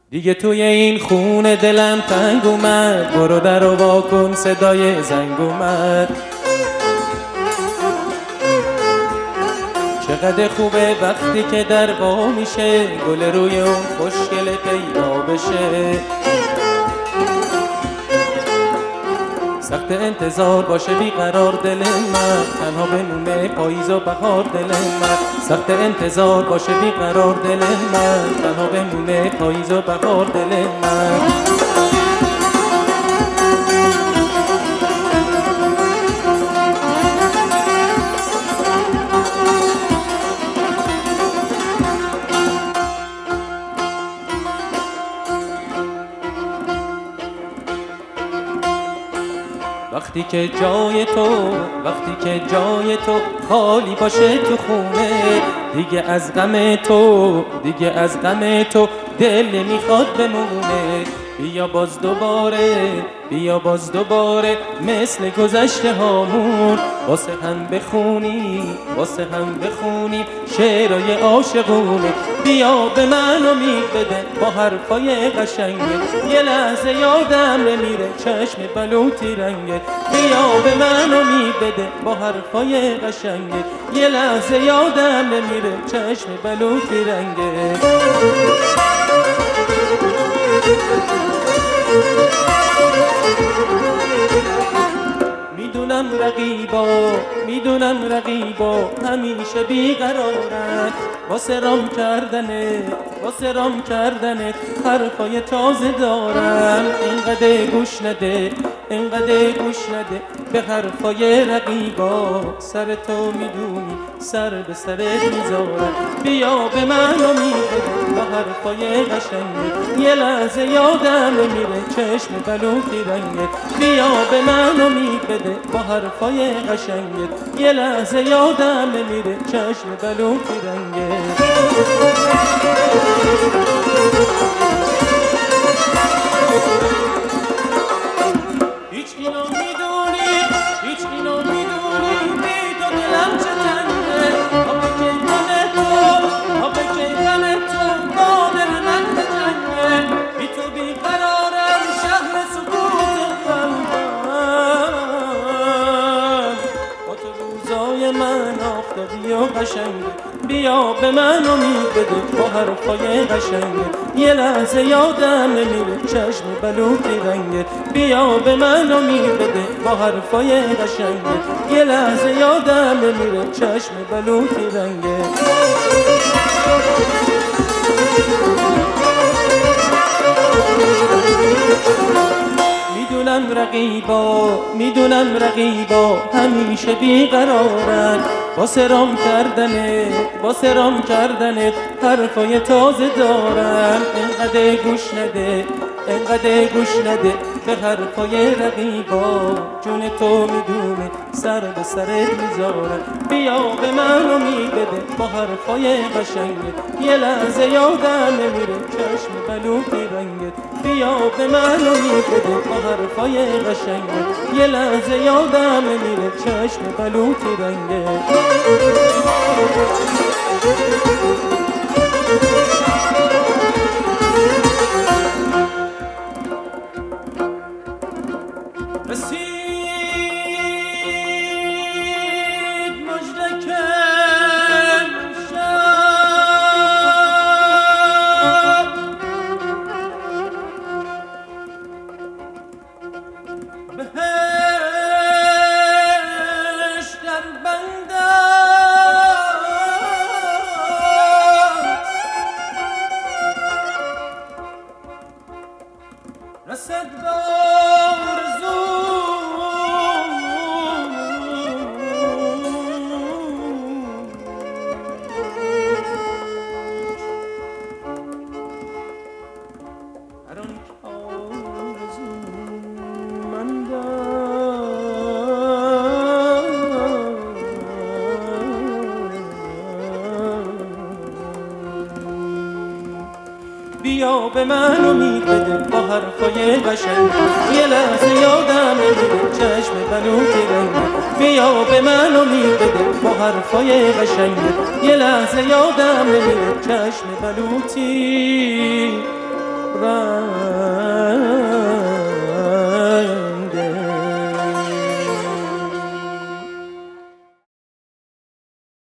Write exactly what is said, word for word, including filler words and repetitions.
دیگه توی این خونه دلم تنگ اومد، برو در و وا کن صدای زنگ اومد. چقدر خوبه وقتی که در وا میشه، گل روی اون خوشگل پیدا بشه. سخت انتظار باشه بیقرار دل من، تنها بمونه پاییز و بهار دل من. سخت انتظار باشه بیقرار دل من، تنها بمونه پاییز و بهار دل من. وقتی که جای تو وقتی که جای تو خالی باشه تو خونه، دیگه از غم تو دیگه از غم تو دل نمیخواد بمونه. بیا باز دوباره بیا باز دوباره مثل گذشته هامون، واسه هم بخونی واسه هم بخونی شعرهای عاشقونه. بیا به من امید بده با حرفای قشنگه، یه لحظه یادم نمیره چشم بلوطی رنگه. بیا به من امید بده با حرفای قشنگه، یه لحظه یادم نمیره چشم بلوطی رنگه. میدونم رقیبا میدونم رقیبا همیشه بیقرارن، واسه رام کردنه واسه رام کردنه حرفای تازه دارن. اینقدر گوش نده اینقدر گوش نده به حرفای رقیبا، سر تو میدونی سر به سرت میذارن. بیا به من امید بده با حرفای قشنگه، یه لحظه یادم نمیره چشم بلوطی رنگه. بیا به من امید بده با حرفای قشنگه، یه لحظه یادم نمیره چشم بلوطی رنگه. هیچ اینو میدونی هیچ اینو میدونی بی تو دلم چه تنگه. آب که غم تو آب که غم تو با دل من بجنگه. بی تو بیقرارم شهر سکوت قلبم، با تو روزای من آفتابی و قشنگه. بیا به من امید بده با حرفای قشنگه، یه لحظه یادم نمیره چشم بلوطی رنگه. بیا به من امید بده با حرفای قشنگه، یه لحظه یادم نمیره چشم بلوطی رنگه. میدونم رقیبا میدونم رقیبا همیشه بیقرارن، واسه رام کردنه واسه رام کردنه حرفای تازه دارن. اینقدر گوش نده اینقدر گوش نده به حرفای رقیبا، جون تو میدونه سر به سرت میذارن. بیا به من امید بده با حرفای قشنگه، یه لحظه یادم نمیره چشم بلوطی رنگت. بیا به من امید بده با حرفای قشنگه، یه لحظه یادم نمیره چشم بلوطی رنگه. رسید مژده که امشب بهشت در بند است، رسد با بیا به من امید بده با حرفای قشنگ، یه لحظه یادم نمیره چشم بلوطی رنگه. بیا به من امید بده با حرفای قشنگ، یه لحظه یادم نمیره چشم بلوطی